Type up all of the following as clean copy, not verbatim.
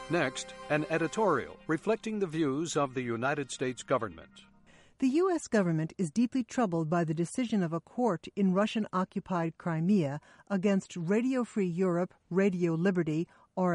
Next, an editorial reflecting the views of the United States government. The U.S. government is deeply troubled by the decision of a court in Russian-occupied Crimea against Radio Free Europe, Radio Liberty,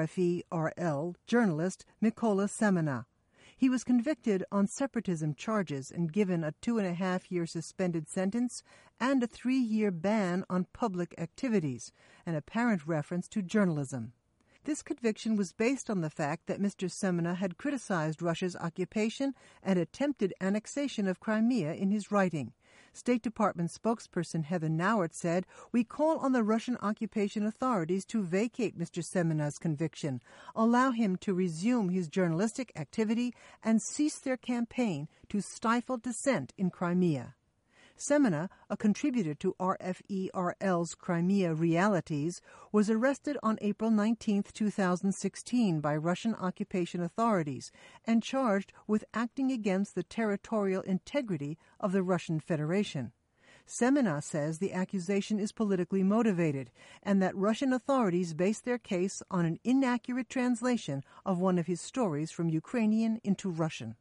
RFE-RL journalist Mykola Semena. He was convicted on separatism charges and given a 2.5-year suspended sentence and a 3-year ban on public activities, an apparent reference to journalism. This conviction was based on the fact that Mr. Semena had criticized Russia's occupation and attempted annexation of Crimea in his writing. State Department spokesperson Heather Nauert said, "We call on the Russian occupation authorities to vacate Mr. Semena's conviction, allow him to resume his journalistic activity, and cease their campaign to stifle dissent in Crimea." Semena, a contributor to RFE-RL's Crimea Realities, was arrested on April 19, 2016 by Russian occupation authorities and charged with acting against the territorial integrity of the Russian Federation. Semena says the accusation is politically motivated and that Russian authorities base their case on an inaccurate translation of one of his stories from Ukrainian into Russian.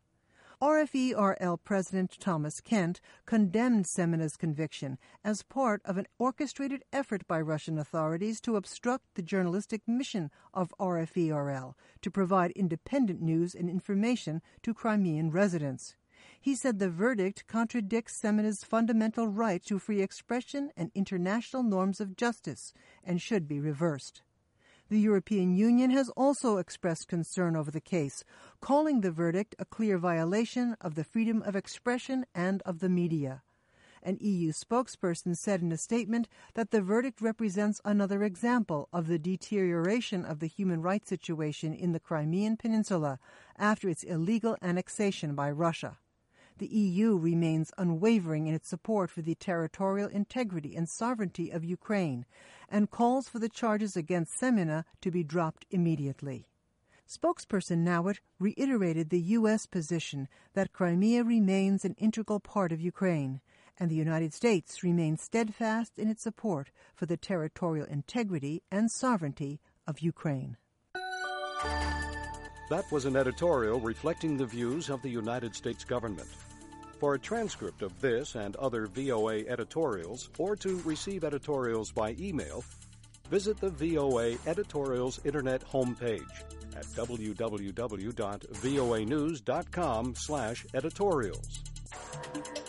RFE-RL President Thomas Kent condemned Semena's conviction as part of an orchestrated effort by Russian authorities to obstruct the journalistic mission of RFE-RL to provide independent news and information to Crimean residents. He said the verdict contradicts Semena's fundamental right to free expression and international norms of justice and should be reversed. The European Union has also expressed concern over the case, calling the verdict a clear violation of the freedom of expression and of the media. An EU spokesperson said in a statement that the verdict represents another example of the deterioration of the human rights situation in the Crimean Peninsula after its illegal annexation by Russia. The EU remains unwavering in its support for the territorial integrity and sovereignty of Ukraine and calls for the charges against Semena to be dropped immediately. Spokesperson Nauert reiterated the U.S. position that Crimea remains an integral part of Ukraine, and the United States remains steadfast in its support for the territorial integrity and sovereignty of Ukraine. That was an editorial reflecting the views of the United States government. For a transcript of this and other VOA editorials, or to receive editorials by email, visit the VOA Editorials Internet homepage at www.voanews.com/editorials.